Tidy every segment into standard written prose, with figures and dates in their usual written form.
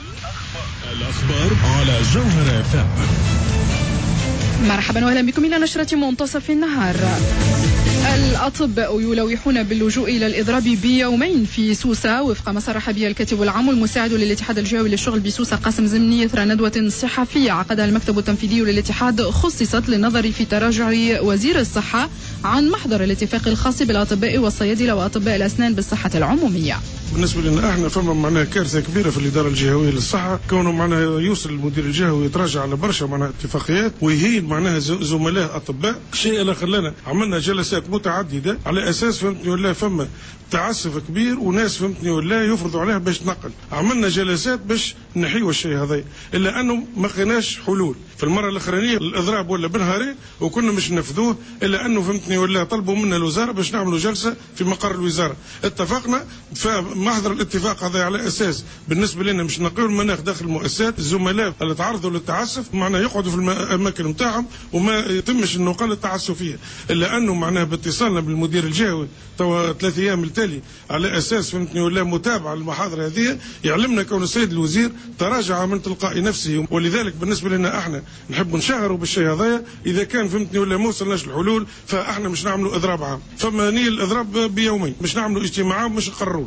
الأخبار على جوهر FM. مرحبا وأهلا بكم إلى نشرة منتصف النهار. الأطباء يلوحون باللجوء إلى الإضراب بيومين في سوسة وفق ما صرح به الكاتب العام المساعد للاتحاد الجهوي للشغل بسوسة قاسم زمني إثر ندوة صحفية عقدها المكتب التنفيذي للاتحاد خصصت للنظر في تراجع وزير الصحة عن محضر الاتفاق الخاص بالأطباء والصيادلة وأطباء الأسنان بالصحة العمومية. بالنسبة لنا احنا فما معناها كارثة كبيرة في الإدارة الجهوية للصحة، كونه معناها يوصل المدير الجهوي يتراجع على برشا معناها اتفاقيات ويهين معناها زملاء أطباء. الشيء اللي خلانا عملنا جلسات متعددة على أساس فهمتني ولا فما تعسف كبير وناس فهمتني ولا يفرضوا عليها باش تنقل. عملنا جلسات باش نحيوا الشيء هذا، إلا أنه ما لقيناش حلول. في المرة الأخرانية الإضراب ولا بنهارين وكنا مش ننفذوه، إلا أنه فهمتني ولا طلبوا منا الوزارة باش نعملوا جلسة في مقر الوزارة. اتفقنا فمحضر الاتفاق هذا على أساس بالنسبة لنا مش نقيوا المناخ داخل المؤسسات، الزملاء اللي تعرضوا للتعسف معناه يقعدوا في الأماكن نتاعهم وما يتمش النقل التعسفية، إلا أنه معناه باتصالنا بالمدير الجهوي توا 3 أيام التالي على أساس فهمتني ولا متابعة المحاضرة هذه يعلمنا كون السيد الوزير تراجع من تلقاء نفسه. ولذلك بالنسبة لنا احنا نحب نشهروا بالشيء هذا، إذا كان فهمتني ولا ما وصلناش الحلول فاحنا مش نعملوا إضراب عام، فما نية الإضراب بيومين مش نعملوا اجتماع مش نقرروه.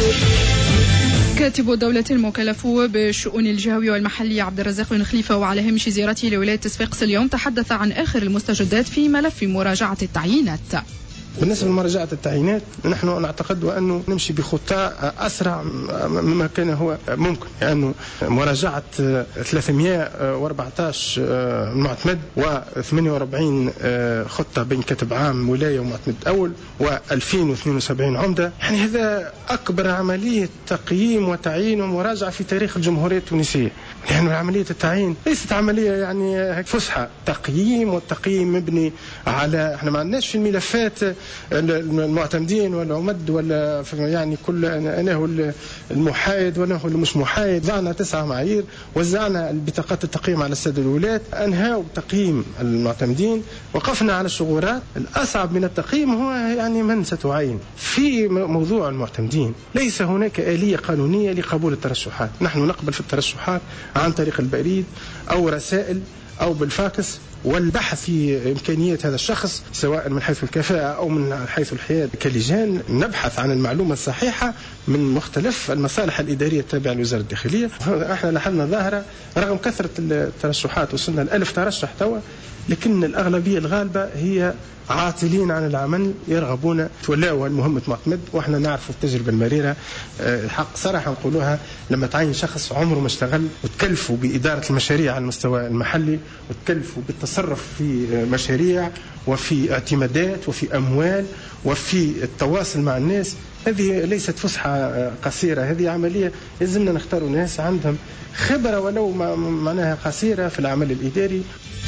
كاتب الدولة المكلف بالشؤون الجهوية والمحلية عبد الرزاق بن خليفة وعلى هامش زيارته لولاية صفاقس اليوم تحدث عن آخر المستجدات في ملف مراجعة التعيينات. بالنسبة لمراجعة التعيينات نحن نعتقد أنه نمشي بخطى أسرع مما كان هو ممكن، لأنه مراجعة 314 معتمد و48 خطة بين كاتب عام ولاية ومعتمد أول و2072 عمدة، يعني هذا أكبر عملية تقييم وتعيين ومراجعة في تاريخ الجمهورية التونسية. يعني عملية التعيين ليست عملية يعني فسحة، تقييم، والتقييم مبني على احنا ما عندناش في الملفات المعتمدين ولا عمد ولا يعني كل أنا هو المحايد ولا هو مش محايد. ضعنا 9 معايير، وزعنا بطاقات التقييم على السادة الولاة، أنهاوا تقييم المعتمدين، وقفنا على الشغورات. الأصعب من التقييم هو يعني من ستعين. في موضوع المعتمدين ليس هناك آلية قانونية لقبول الترشحات، نحن نقبل في الترشحات عن طريق البريد أو رسائل أو بالفاكس، والبحث في إمكانية هذا الشخص سواء من حيث الكفاءة أو من حيث الحياد كلجان، نبحث عن المعلومة الصحيحة من مختلف المصالح الإدارية التابعة لوزارة الداخلية. احنا لحلنا ظاهرة رغم كثرة الترشحات وصلنا ل1000 ترشح توا، لكن الأغلبية الغالبة هي عاطلين عن العمل، يرغبون تولوا المهمة معتمد. واحنا نعرف التجربة المريرة الحق صراحة نقولوها، لما تعين شخص عمره ما اشتغل وتكلفوا بإدارة المشاريع على المستوى المحلي وتكلفوا بالتصرف في مشاريع وفي اعتمادات وفي أموال وفي التواصل مع الناس، هذه ليست فسحة قصيرة، هذه عملية لازمنا نختار ناس عندهم خبرة ولو معناها قصيرة في العمل الإداري.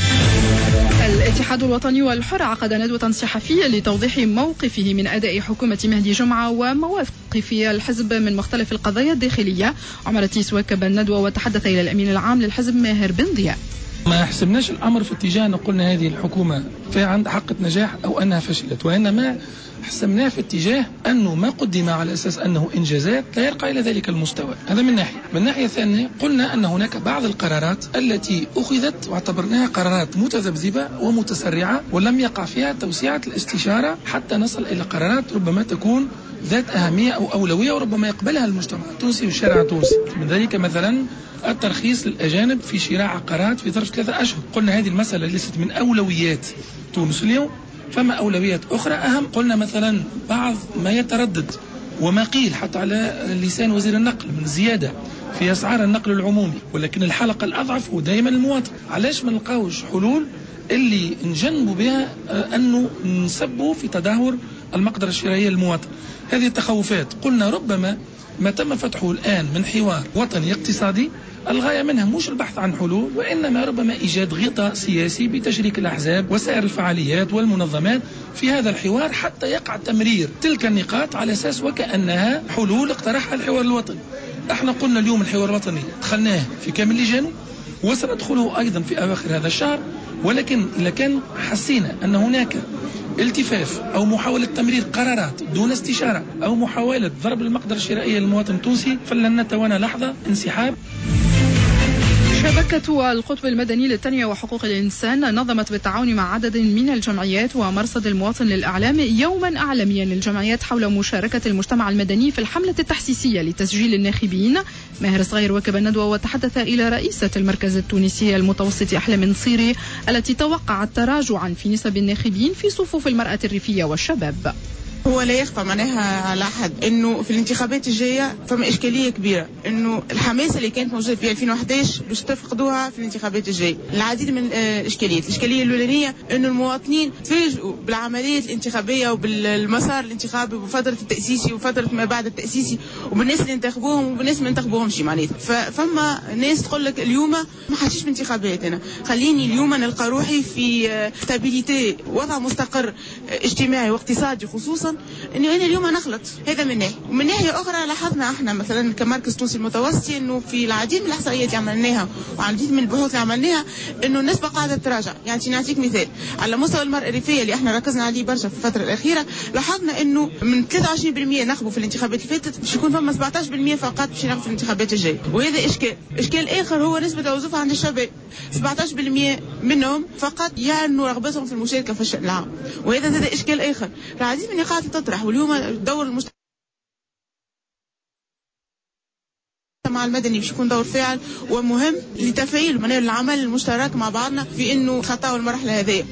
الاتحاد الوطني والحر عقد ندوة صحفية لتوضيح موقفه من أداء حكومة مهدي جمعة ومواقف الحزب من مختلف القضايا الداخلية. عمر تيس واكب الندوة وتحدث إلى الأمين العام للحزب ماهر بن ضياء. ما حسبناش الأمر في اتجاه أن قلنا هذه الحكومة في عند حق نجاح أو أنها فشلت، وإنما حسبناه في اتجاه أنه ما قدم على أساس أنه إنجازات لا يرقى إلى ذلك المستوى. هذا من ناحية. من ناحية ثانية قلنا أن هناك بعض القرارات التي أخذت واعتبرناها قرارات متذبذبة ومتسرعة ولم يقع فيها توسيعة الاستشارة حتى نصل إلى قرارات ربما تكون ذات أهمية أو أولوية وربما يقبلها المجتمع التونسي والشارع التونسي. من ذلك مثلا الترخيص للأجانب في شراء عقارات في ظرف 3 أشهر. قلنا هذه المسألة ليست من أولويات تونس اليوم، فما أولويات أخرى أهم. قلنا مثلا بعض ما يتردد وما قيل حتى على لسان وزير النقل من زيادة في أسعار النقل العمومي، ولكن الحلقة الأضعف هو دائما المواطن. علاش ما نلقاوش حلول اللي نجنبوا بها أنه نسبوا في تدهور المقدرة الشرائية للمواطن؟ هذه التخوفات قلنا ربما ما تم فتحه الآن من حوار وطني اقتصادي الغاية منها مش البحث عن حلول، وإنما ربما إيجاد غطاء سياسي بتشريك الأحزاب وسائر الفعاليات والمنظمات في هذا الحوار حتى يقع تمرير تلك النقاط على أساس وكأنها حلول اقترحها الحوار الوطني. احنا قلنا اليوم الحوار الوطني دخلناه في كامل لجانه وسندخله أيضا في أواخر هذا الشهر، ولكن إذا كان حسينا أن هناك التفاف أو محاولة تمرير قرارات دون استشارة أو محاولة ضرب المقدرة الشرائية للمواطن التونسي فلن نتوانى لحظة انسحاب. شبكة القطب المدني للتنمية وحقوق الإنسان نظمت بالتعاون مع عدد من الجمعيات ومرصد المواطن للإعلام يوما أعلاميا للجمعيات حول مشاركة المجتمع المدني في الحملة التحسيسية لتسجيل الناخبين. ماهر صغير وكب الندوة وتحدث إلى رئيسة المركز التونسي المتوسط أحلام نصيري التي توقعت تراجعا في نسب الناخبين في صفوف المرأة الريفية والشباب. هو لا يخفى معناها على أحد أنه في الانتخابات الجاية فما إشكالية كبيرة، أنه الحماسة اللي كانت موجودة في 2011 باش تفقدوها في الانتخابات الجاية. العديد من الإشكاليات. الإشكالية الأولانية أنه المواطنين تفاجئوا بالعملية الانتخابية وبالمسار الانتخابي وفترة التأسيسي وفترة ما بعد التأسيسي وبالناس اللي انتخبوهم وبالناس اللي ما انتخبوهمش معناتها. فما ناس تقول لك اليوم ما حاجيش بانتخابات، أنا خليني اليوم نلقى روحي في ستابيليتي، وضع مستقر اجتماعي واقتصادي خصوصا، انه انا اليوم نخلط. هذا من ناحيه، ومن ناحيه اخرى لاحظنا احنا مثلا كمركز تونسي المتوسطي انه في العديد من الاحصائيات اللي عملناها والعديد من البحوث اللي عملناها انه النسبه قاعده تتراجع. يعني نعطيك مثال على مستوى المراه الريفيه اللي احنا ركزنا عليه برشا في الفتره الاخيره، لاحظنا انه من 23% نخبوا في الانتخابات اللي فاتت باش يكون فما 17% فقط باش ينخبوا في الانتخابات الجايه. وهذا اشكال اخر هو نسبه الوظيفه عند الشباب، 17% منهم فقط يعلنوا رغبتهم في المشاركه في الشأن العام، وهذا اشكال اخر. العديد من النقاط تطرح، واليوم دور المجتمع المدني باش يكون دور فاعل ومهم لتفعيل منال العمل المشترك مع بعضنا في انه خطاو المرحله هذه.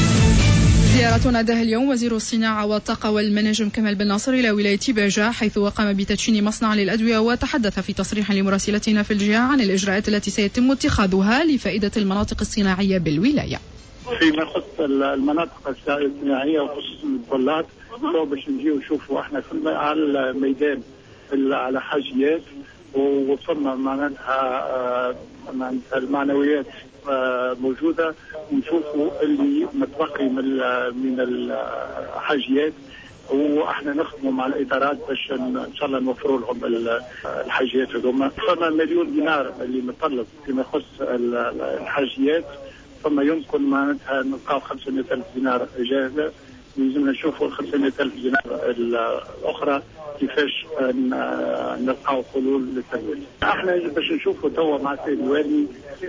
زيارة أداها اليوم وزير الصناعة والطاقة والمناجم كمال بن ناصر إلى ولاية باجة، حيث قام بتدشين مصنع للأدوية، وتحدث في تصريح لمراسلتنا في الجهة عن الإجراءات التي سيتم اتخاذها لفائدة المناطق الصناعية بالولاية. فيما يخص المناطق الصناعية وخصوصا الطلات، باش نجيو نشوفوا احنا على الميدان على حاجيات، ووصلنا معناتها المعنويات موجودة، ونشوفوا اللي متبقي من الحاجيات، واحنا نخدموا مع الادارات باش ان شاء الله نوفروا لهم الحاجيات هذوما. فما مليون دينار اللي مطلب فيما يخص الحاجيات، فما يمكن معناتها نلقاو 500,000 دينار جاهزة. لازمنا نشوفوا ال 500,000 دينار الأخرى كيفاش نلقاو حلول للتمويل. احنا باش نشوفوا توا مع السيد الوالي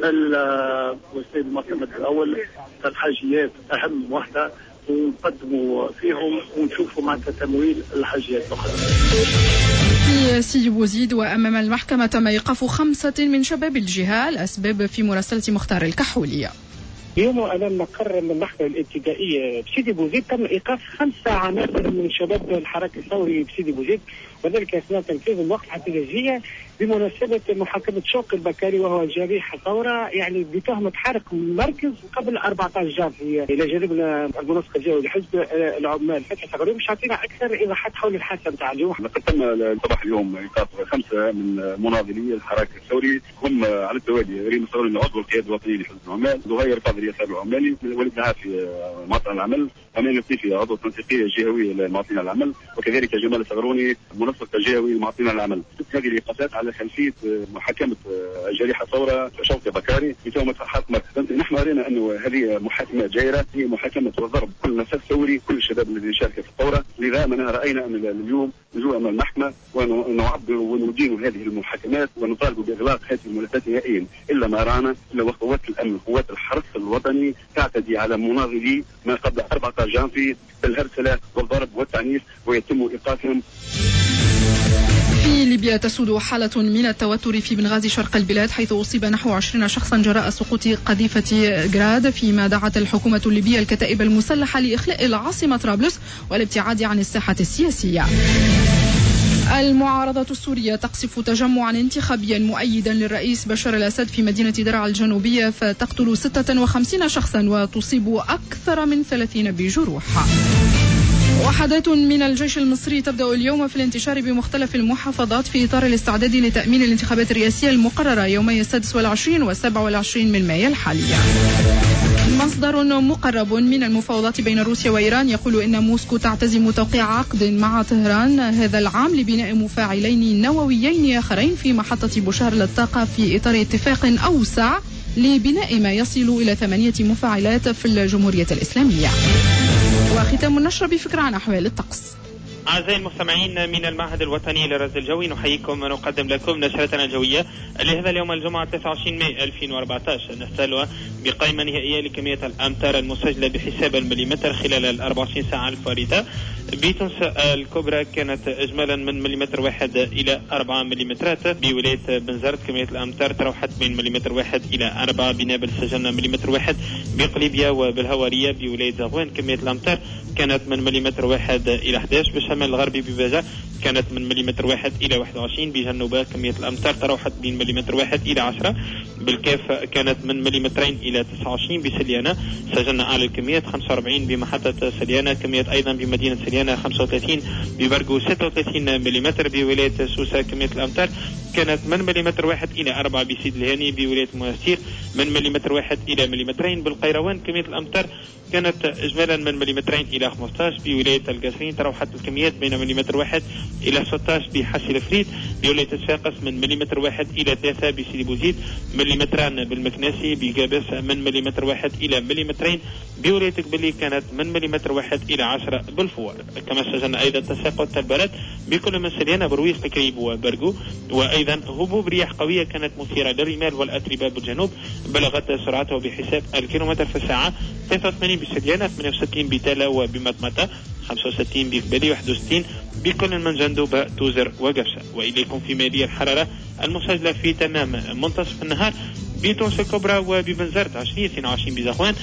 والسيد المعتمد الأول الحاجيات أهم وحدة، ونقدموا فيهم ونشوفوا معناتها تمويل الحاجيات الأخرى. في سيدي بوزيد وأمام المحكمة تم إيقاف 5 من شباب الجهة. الأسباب في مراسلة مختار الكحولية. اليوم امام مقر المحكمه الابتدائيه بسيدي بوزيد تم ايقاف 5 عناصر من شباب الحراك الثوري بسيدي بوزيد، وذلك اثناء تنفيذ الوقفه الاحتجاجيه بمناسبه محاكمه شوقي البكاري وهو جريح ثوره، يعني بتهمه حرق مركز قبل 14 جانفي. الى جانبنا المنسق الجوي لحزب العمال فتحي صغري مش عطينا اكثر ايضاحات حول الحادثه نتاع اليوم. تم صباح اليوم ايقاف 5 من مناضلي الحراك الثوري، هم على التوالي ريم صغري عضو القياده الوطنيه لحزب العمال، زهير فاضل يسار العمالي، وليد نعافي معطل العمل، امان الطيفي عضو التنسيقيه الجهويه للمعطين العمل، وكذلك جمال الصغروني منسق الجهوي للمعطين العمل. هذه الايقافات على خلفيه محاكمه جريح ثوره شوقي بكاري بتهمه حرق مركز. نحن راينا انه هذه محاكمه جائره، هي محاكمه وضرب كل نفس ثوري، كل الشباب الذين شاركوا في الثوره. لذا منها راينا ان اليوم نجوا امام المحكمه ونعبر وندين هذه المحاكمات ونطالب باغلاق هذه الملفات نهائيا، الا ما رانا الا وقوات الامن قوات الحرس الوطني تعتدي على مناضلي ما قبل 14 جانفي بالهرسله والضرب والتعنيف ويتم ايقافهم. في ليبيا تسود حالة من التوتر في بنغازي شرق البلاد، حيث أصيب نحو 20 شخصا جراء سقوط قذيفة جراد، فيما دعت الحكومة الليبية الكتائب المسلحة لإخلاء العاصمة طرابلس والابتعاد عن الساحة السياسية. المعارضة السورية تقصف تجمعا انتخابيا مؤيدا للرئيس بشار الأسد في مدينة درعا الجنوبية، فتقتل 56 شخصا وتصيب أكثر من 30 بجروح. وحدات من الجيش المصري تبدأ اليوم في الانتشار بمختلف المحافظات في إطار الاستعداد لتأمين الانتخابات الرئاسية المقررة يومي 26 و27 من مايو الحالية. مصدر مقرب من المفاوضات بين روسيا وإيران يقول إن موسكو تعتزم توقيع عقد مع طهران هذا العام لبناء مفاعلين نوويين آخرين في محطة بوشهر للطاقة في إطار اتفاق أوسع لبناء ما يصل إلى 8 مفاعلات في الجمهورية الإسلامية. وختام النشرة بفكرة عن أحوال الطقس. أعزائي المستمعين من المعهد الوطني للرصد الجوي نحييكم ونقدم لكم نشرتنا الجوية لهذا اليوم الجمعة 29 ماي 2014. نستهل بقائمة نهائية لكمية الأمطار المسجلة بحساب المليمتر خلال 24 ساعة الفارطة. بتونس الكبرى كانت إجمالا من مليمتر واحد إلى 4 مليمترات. بولاية بنزرت كمية الأمطار تراوحت من مليمتر واحد إلى 4. بنابل سجلنا مليمتر واحد. بقليبية وبالهوارية بولاية زغوان كمية الأمطار كانت من مليمتر واحد إلى 11. بالشمال الغربي بباجة كانت من مليمتر واحد إلى 21. بجنوبة كمية الأمطار تراوحت من مليمتر واحد إلى 10. بالكاف كانت من مليمترين إلى 29. بسليانة سجلنا أعلى الكميات 45 بمحطة سليانة. كمية أيضا بمدينة سليانة 35. ببرقو 36 مليمتر. بولاية سوسة كمية الأمطار كانت من مليمتر واحد إلى 4. بسيد الهاني بولاية المنستير من مليمتر واحد إلى مليمترين. بالقيروان كمية الأمطار كانت إجمالا من مليمترين إلى 15. بولاية القصرين تراوحت الكميات بين مليمتر واحد إلى 16. بحسي الفريد بولاية صفاقس من مليمتر واحد إلى 3. بسيدي بوزيد مليمتران. بالمكناسي بقابس من مليمتر واحد إلى مليمترين. بولاية قبلي كانت من مليمتر واحد إلى 10 بالفوار. كما سجلنا أيضا تساقط البلد بكل من سليانة برويس قريب وبرقو. وأيضا هبوب رياح قوية كانت مثيرة للرمال والأتربة بالجنوب بلغت سرعته بحساب الكيلومتر في الساعة 83 بسليانة 68 بتالا وبمطمطة 65 بقبلي 61 بكل من جندوبة توزر وقفشة. وإليكم في مالية الحرارة المسجلة في تمام منتصف النهار بتونس الكبرى وببنزرت 20 22 بزغوان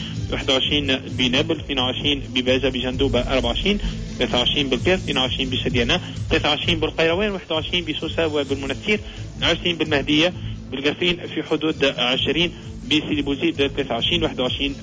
21 بنابل 22 بباجة بجندوبة 24 23 بالكاف 22 بسديانة 23 بالقيروان 21 بسوسة وبالمنستير 20 بالمهدية بالقصرين في حدود 20 بسيدي بوزيد 23 21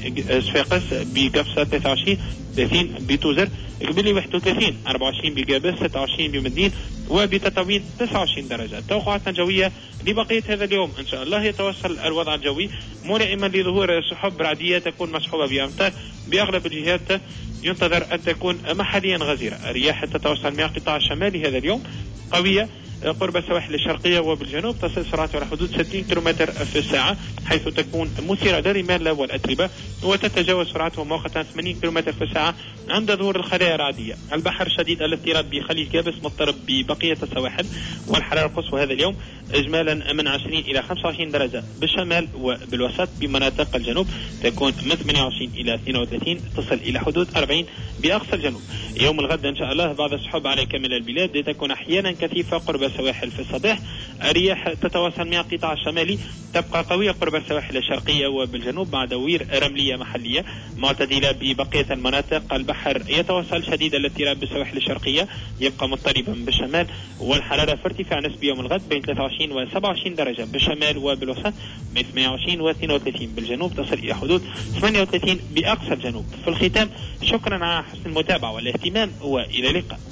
بصفاقس بقفصة 23 30 بتوزر قبلي 31 24 بقابس 26 بمدين وبتطاوين 29 درجة. توقعاتنا الجوية لبقية هذا اليوم إن شاء الله يتوصل الوضع الجوي ملائما لظهور سحب رعدية تكون مصحوبة بأمطار بأغلب الجهات. ينتظر أن تكون محليا غزيرة. الرياح تتوصل من القطاع الشمالي هذا اليوم قوية قرب السواحل الشرقية وبالجنوب تصل سرعتها على حدود 60 كيلومتر في الساعة حيث تكون مثيرة للرمال والأتربة وتتجاوز سرعتها مؤقتا 80 كيلومتر في الساعة عند ظهور الخلايا الرعدية. البحر شديد الاضطراب بخليج قابس مضطرب ببقية السواحل. والحرارة القصوى هذا اليوم إجمالا من 20 إلى 25 درجة بالشمال وبالوسط. بمناطق الجنوب تكون من 28 إلى 32 تصل إلى حدود 40 بأقصى الجنوب. يوم الغد إن شاء الله بعض السحب على كامل البلاد لتكون أحيانا كثيفة قرب السواحل في الصباح. الرياح تتواصل من القطاع الشمالي تبقى قوية قرب السواحل الشرقية وبالجنوب مع دوير رملية محلية معتدلة ببقية المناطق. البحر يتواصل شديد الاضطراب بالسواحل الشرقية يبقى مضطربا بالشمال. والحرارة في ارتفاع نسبي يوم الغد بين 23 و 27 درجة بالشمال وبالوسط بين 28 و 32 بالجنوب تصل إلى حدود 38 بأقصى الجنوب. في الختام شكرا على حسن المتابعة والاهتمام وإلى اللقاء.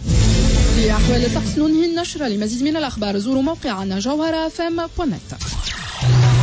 في أحوال الطقس ننهي النشرة. لمزيد من الأخبار زوروا موقعنا جوهرة fm.net.